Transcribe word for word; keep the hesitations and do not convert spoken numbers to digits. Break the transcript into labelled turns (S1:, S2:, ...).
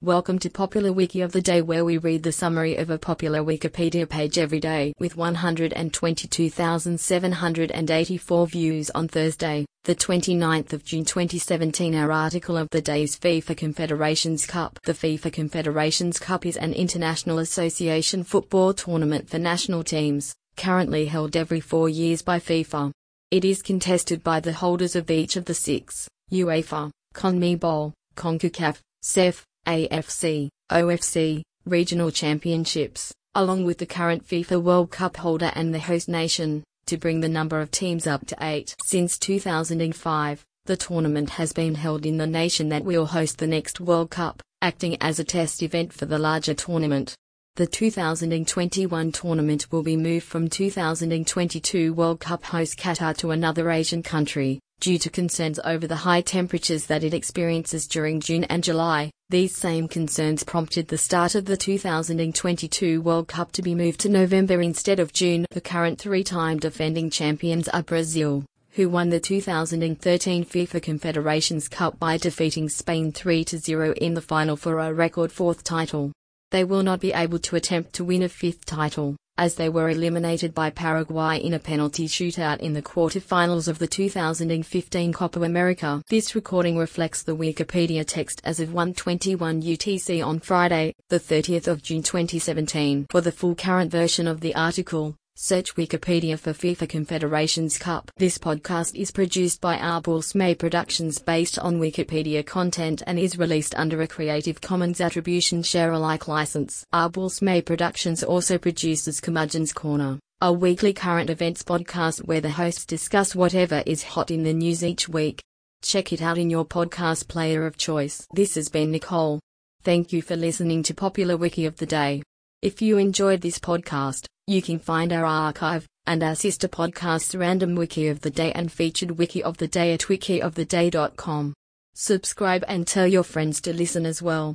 S1: Welcome to Popular Wiki of the Day, where we read the summary of a popular Wikipedia page every day. With one hundred twenty-two thousand seven hundred eighty-four views on Thursday, the twenty-ninth of June twenty seventeen, our article of the day is FIFA Confederations Cup. The FIFA Confederations Cup is an international association football tournament for national teams, currently held every four years by FIFA. It is contested by the holders of each of the six UEFA, CONMEBOL, CONCACAF, C E F, A F C, O F C, regional championships, along with the current FIFA World Cup holder and the host nation, to bring the number of teams up to eight. Since two thousand five, the tournament has been held in the nation that will host the next World Cup, acting as a test event for the larger tournament. The two thousand twenty-one tournament will be moved from two thousand twenty-two World Cup host Qatar to another Asian country, due to concerns over the high temperatures that it experiences during June and July. These same concerns prompted the start of the two thousand twenty-two World Cup to be moved to November instead of June. The current three-time defending champions are Brazil, who won the two thousand thirteen FIFA Confederations Cup by defeating Spain three to zero in the final for a record fourth title. They will not be able to attempt to win a fifth title, as they were eliminated by Paraguay in a penalty shootout in the quarter-finals of the two thousand fifteen Copa America. This recording reflects the Wikipedia text as of one twenty-one U T C on Friday, the thirtieth of June twenty seventeen. For the full current version of the article, search Wikipedia for FIFA Confederations Cup. This podcast is produced by Arbulsmay Productions based on Wikipedia content and is released under a Creative Commons Attribution Share Alike license. Arbulsmay Productions also produces Curmudgeon's Corner, a weekly current events podcast where the hosts discuss whatever is hot in the news each week. Check it out in your podcast player of choice. This has been Nicole. Thank you for listening to Popular Wiki of the Day. If you enjoyed this podcast, you can find our archive and our sister podcasts Random Wiki of the Day and Featured Wiki of the Day at wiki of the day dot com. Subscribe and tell your friends to listen as well.